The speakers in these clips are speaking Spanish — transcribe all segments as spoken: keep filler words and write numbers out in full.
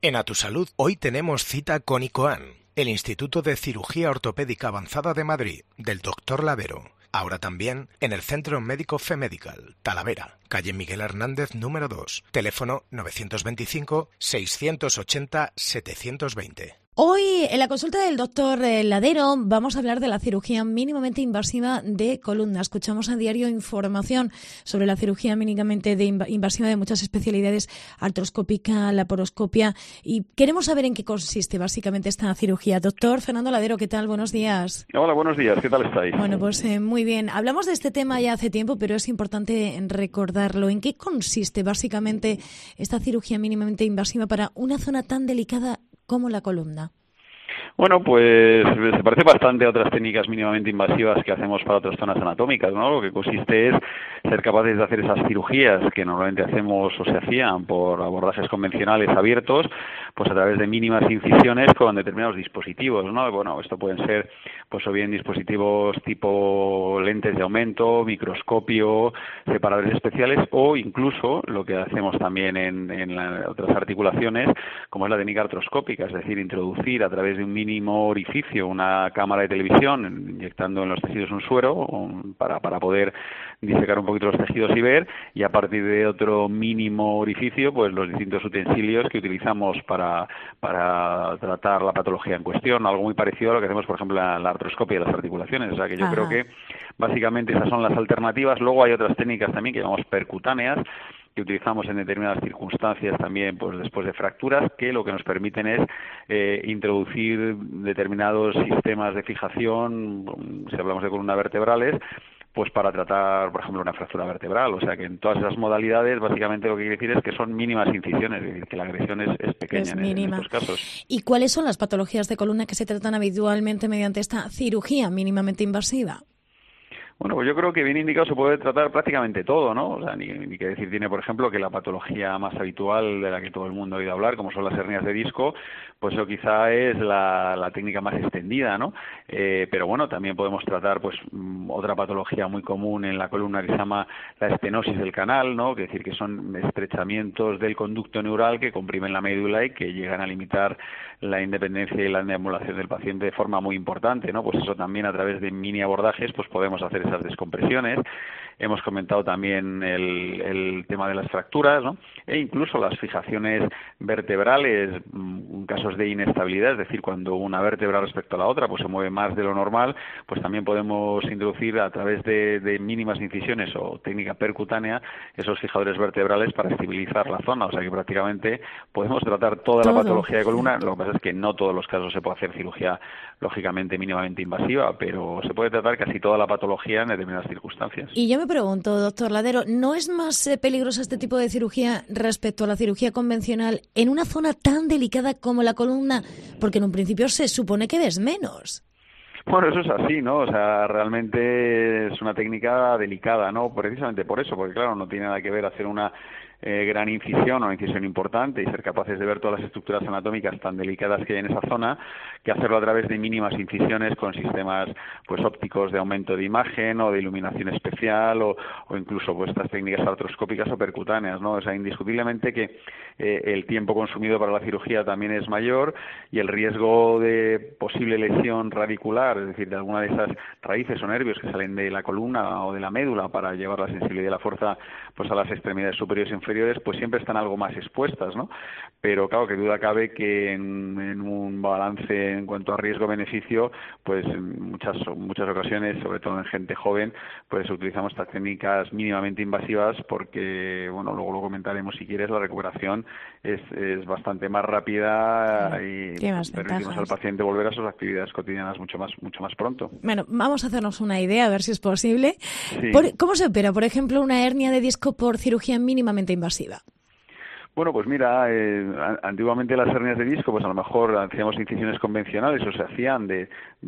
En A Tu Salud hoy tenemos cita con ICOAN, el Instituto de Cirugía Ortopédica Avanzada de Madrid, del doctor Ladero. Ahora también en el Centro Médico Femedical, Talavera, calle Miguel Hernández número dos, teléfono novecientos veinticinco, seiscientos ochenta, setecientos veinte. Hoy, en la consulta del doctor Ladero, vamos a hablar de la cirugía mínimamente invasiva de columna. Escuchamos a diario información sobre la cirugía mínimamente de invasiva de muchas especialidades, artroscópica, laparoscopia, y queremos saber en qué consiste básicamente esta cirugía. Doctor Fernando Ladero, ¿qué tal? Buenos días. Hola, buenos días. ¿Qué tal estáis? Bueno, pues eh, muy bien. Hablamos de este tema ya hace tiempo, pero es importante recordarlo. ¿En qué consiste básicamente esta cirugía mínimamente invasiva para una zona tan delicada como la columna? Bueno, pues se parece bastante a otras técnicas mínimamente invasivas que hacemos para otras zonas anatómicas, ¿no? Lo que consiste es ser capaces de hacer esas cirugías que normalmente hacemos o se hacían por abordajes convencionales abiertos, pues a través de mínimas incisiones con determinados dispositivos, ¿no? Bueno, esto pueden ser, pues o bien dispositivos tipo lentes de aumento, microscopio, separadores especiales, o incluso lo que hacemos también en, en la, otras articulaciones, como es la técnica artroscópica, es decir, introducir a través de un mínimo orificio una cámara de televisión, inyectando en los tejidos un suero para, para poder disecar un poquito los tejidos y ver, y a partir de otro mínimo orificio, pues los distintos utensilios que utilizamos para, para tratar la patología en cuestión, algo muy parecido a lo que hacemos, por ejemplo, en la artroscopia de las articulaciones. O sea que yo Ajá. creo que básicamente esas son las alternativas. Luego hay otras técnicas también que llamamos percutáneas, que utilizamos en determinadas circunstancias también, pues después de fracturas, que lo que nos permiten es eh, introducir determinados sistemas de fijación, si hablamos de columna vertebrales, pues para tratar, por ejemplo, una fractura vertebral. O sea que en todas esas modalidades, básicamente lo que quiere decir es que son mínimas incisiones, es decir, que la agresión es, es pequeña es en, en estos casos. ¿Y cuáles son las patologías de columna que se tratan habitualmente mediante esta cirugía mínimamente invasiva? Bueno, pues yo creo que bien indicado se puede tratar prácticamente todo, ¿no? O sea, ni, ni que decir tiene, por ejemplo, que la patología más habitual de la que todo el mundo ha oído hablar, como son las hernias de disco, pues eso quizá es la, la técnica más extendida, ¿no? Eh, pero bueno, también podemos tratar, pues, otra patología muy común en la columna que se llama la estenosis del canal, ¿no? Que es decir, que son estrechamientos del conducto neural que comprimen la médula y que llegan a limitar la independencia y la deambulación del paciente de forma muy importante, ¿no? Pues eso también a través de mini abordajes, pues podemos hacer esas descompresiones. Hemos comentado también el, el tema de las fracturas, ¿no? E incluso las fijaciones vertebrales, en casos de inestabilidad, es decir, cuando una vértebra respecto a la otra pues se mueve más de lo normal, pues también podemos introducir a través de, de mínimas incisiones o técnica percutánea esos fijadores vertebrales para estabilizar la zona. O sea que prácticamente podemos tratar toda Todo. la patología de columna. Lo que pasa es que no todos los casos se puede hacer cirugía lógicamente mínimamente invasiva, pero se puede tratar casi toda la patología en determinadas circunstancias. Y yo me pregunto, doctor Ladero, ¿no es más eh, peligroso este tipo de cirugía respecto a la cirugía convencional en una zona tan delicada como la columna? Porque en un principio se supone que ves menos. Bueno, eso es así, ¿no? O sea, realmente es una técnica delicada, ¿no? Precisamente por eso, porque claro, no tiene nada que ver hacer una eh, gran incisión o una incisión importante y ser capaces de ver todas las estructuras anatómicas tan delicadas que hay en esa zona, que hacerlo a través de mínimas incisiones con sistemas pues ópticos de aumento de imagen o de iluminación especial o, o incluso pues estas técnicas artroscópicas o percutáneas, ¿no? O sea, indiscutiblemente que eh, el tiempo consumido para la cirugía también es mayor y el riesgo de posible lesión radicular, es decir, de alguna de esas raíces o nervios que salen de la columna o de la médula para llevar la sensibilidad y la fuerza pues a las extremidades superiores e inferiores, pues siempre están algo más expuestas, ¿no? Pero claro, que duda cabe que en, en un balance en cuanto a riesgo-beneficio, pues en muchas muchas ocasiones, sobre todo en gente joven, pues utilizamos estas técnicas mínimamente invasivas porque, bueno, luego lo comentaremos si quieres, la recuperación es, es bastante más rápida y permitimos al paciente volver a sus actividades cotidianas mucho más mucho más pronto. Bueno, vamos a hacernos una idea, a ver si es posible. Sí. Por, ¿Cómo se opera, por ejemplo, una hernia de disco por cirugía mínimamente invasiva? Bueno, pues mira, eh, antiguamente las hernias de disco, pues a lo mejor hacíamos incisiones convencionales o se hacían de,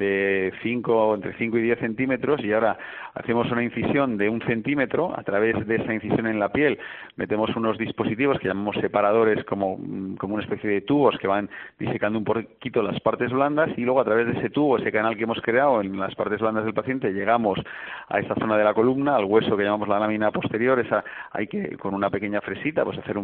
de cinco, entre cinco y diez centímetros y ahora hacemos una incisión de un centímetro. A través de esa incisión en la piel metemos unos dispositivos que llamamos separadores, como, como una especie de tubos que van disecando un poquito las partes blandas y luego a través de ese tubo, ese canal que hemos creado en las partes blandas del paciente, llegamos a esta zona de la columna, al hueso que llamamos la lámina posterior. Esa hay que, con una pequeña fresita, pues hacer un pequeño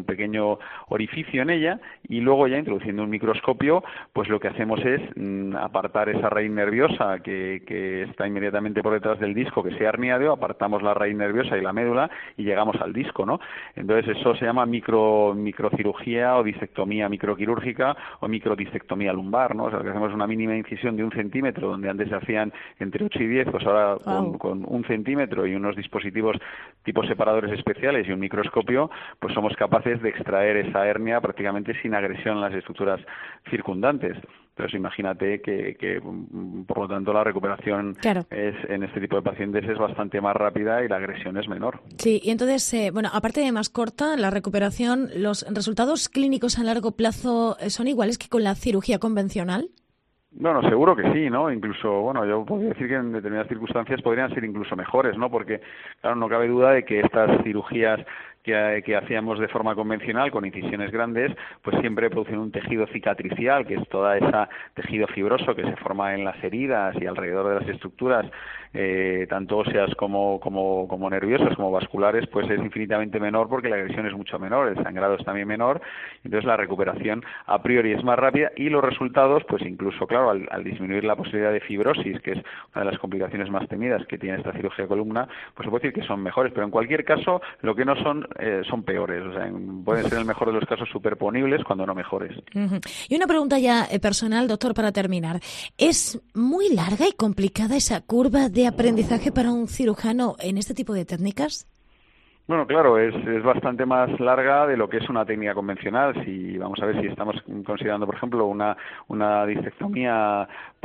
pequeño orificio en ella, y luego ya introduciendo un microscopio, pues lo que hacemos es mm, apartar esa raíz nerviosa que, que está inmediatamente por detrás del disco, que se ha herniado, apartamos la raíz nerviosa y la médula y llegamos al disco, ¿no? Entonces eso se llama micro microcirugía o disectomía microquirúrgica o microdisectomía lumbar, ¿no? O sea, que hacemos una mínima incisión de un centímetro, donde antes se hacían entre ocho y diez, pues ahora wow. con, con un centímetro y unos dispositivos tipo separadores especiales y un microscopio, pues somos capaces de extraer esa hernia prácticamente sin agresión en las estructuras circundantes. Entonces imagínate que, que por lo tanto la recuperación claro. es, en este tipo de pacientes es bastante más rápida y la agresión es menor. Sí, y entonces, eh, bueno, aparte de más corta, la recuperación, ¿los resultados clínicos a largo plazo son iguales que con la cirugía convencional? Bueno, seguro que sí, ¿no? Incluso, bueno, yo podría decir que en determinadas circunstancias podrían ser incluso mejores, ¿no? Porque, claro, no cabe duda de que estas cirugías que, que hacíamos de forma convencional con incisiones grandes, pues siempre producen un tejido cicatricial, que es toda esa tejido fibroso que se forma en las heridas y alrededor de las estructuras, eh, tanto óseas como, como, como nerviosas, como vasculares, pues es infinitamente menor porque la agresión es mucho menor, el sangrado es también menor, entonces la recuperación a priori es más rápida y los resultados, pues incluso, claro, al, al disminuir la posibilidad de fibrosis, que es una de las complicaciones más temidas que tiene esta cirugía de columna, pues se puede decir que son mejores, pero en cualquier caso, lo que no son Eh, son peores, o sea, pueden ser en el mejor de los casos superponibles cuando no mejores. Uh-huh. Y una pregunta ya eh, personal, doctor, para terminar. ¿Es muy larga y complicada esa curva de aprendizaje para un cirujano en este tipo de técnicas? Bueno, claro, es, es bastante más larga de lo que es una técnica convencional. Si vamos a ver si estamos considerando, por ejemplo, una una disectomía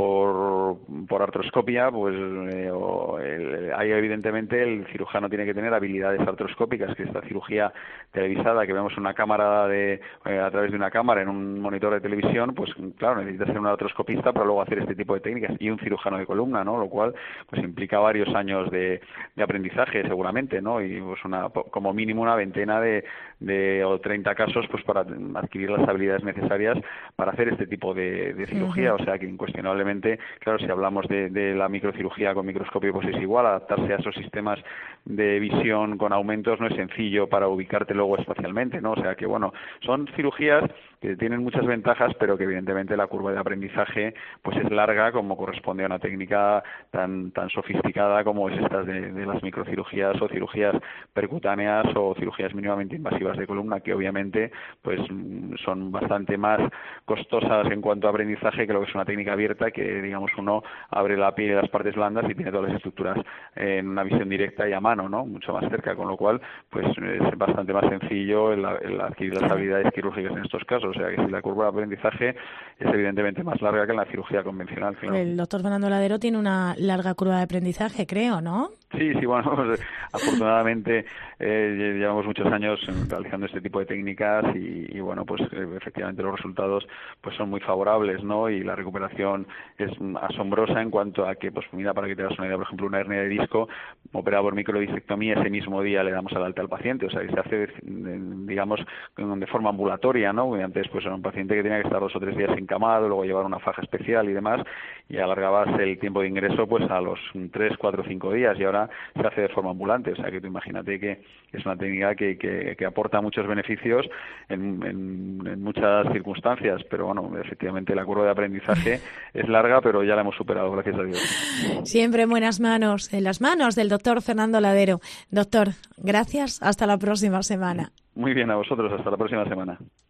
por por artroscopia, pues eh, o el, ahí evidentemente el cirujano tiene que tener habilidades artroscópicas, que esta cirugía televisada que vemos en una cámara de eh, a través de una cámara en un monitor de televisión, pues claro, necesita ser un artroscopista para luego hacer este tipo de técnicas y un cirujano de columna, ¿no? Lo cual pues implica varios años de, de aprendizaje seguramente, ¿no? Y pues una como mínimo una veintena de, de o treinta casos pues para adquirir las habilidades necesarias para hacer este tipo de, de cirugía. Uh-huh. O sea que incuestionablemente, claro, si hablamos de, de la microcirugía con microscopio, pues es igual, adaptarse a esos sistemas de visión con aumentos no es sencillo para ubicarte luego espacialmente, ¿no? O sea que, bueno, son cirugías que tienen muchas ventajas, pero que evidentemente la curva de aprendizaje pues es larga, como corresponde a una técnica tan tan sofisticada como es esta de, de las microcirugías o cirugías percutáneas o cirugías mínimamente invasivas de columna, que obviamente pues son bastante más costosas en cuanto a aprendizaje que lo que es una técnica abierta, que digamos uno abre la piel y las partes blandas y tiene todas las estructuras en una visión directa y a mano, ¿no? Mucho más cerca, con lo cual pues es bastante más sencillo el, el adquirir las habilidades quirúrgicas en estos casos. O sea que si la curva de aprendizaje es evidentemente más larga que en la cirugía convencional. Claro. El doctor Fernando Ladero tiene una larga curva de aprendizaje, creo, ¿no? Sí, sí, bueno, pues, afortunadamente eh, llevamos muchos años realizando este tipo de técnicas y, y bueno, pues eh, efectivamente los resultados pues son muy favorables, ¿no? Y la recuperación es asombrosa en cuanto a que, pues mira, para que te das una idea, por ejemplo, una hernia de disco operada por microdisectomía, ese mismo día le damos al alta al paciente, o sea, que se hace, digamos, de forma ambulatoria, ¿no? Antes, pues era un paciente que tenía que estar dos o tres días encamado, luego llevar una faja especial y demás, y alargabas el tiempo de ingreso pues a los tres, cuatro, cinco días, y ahora se hace de forma ambulante. O sea que tú imagínate que es una técnica que, que, que aporta muchos beneficios en, en, en muchas circunstancias, pero bueno, efectivamente la curva de aprendizaje es larga, pero ya la hemos superado, gracias a Dios. Siempre en buenas manos, en las manos del doctor Fernando Ladero. Doctor, gracias, hasta la próxima semana. Muy bien, a vosotros, hasta la próxima semana.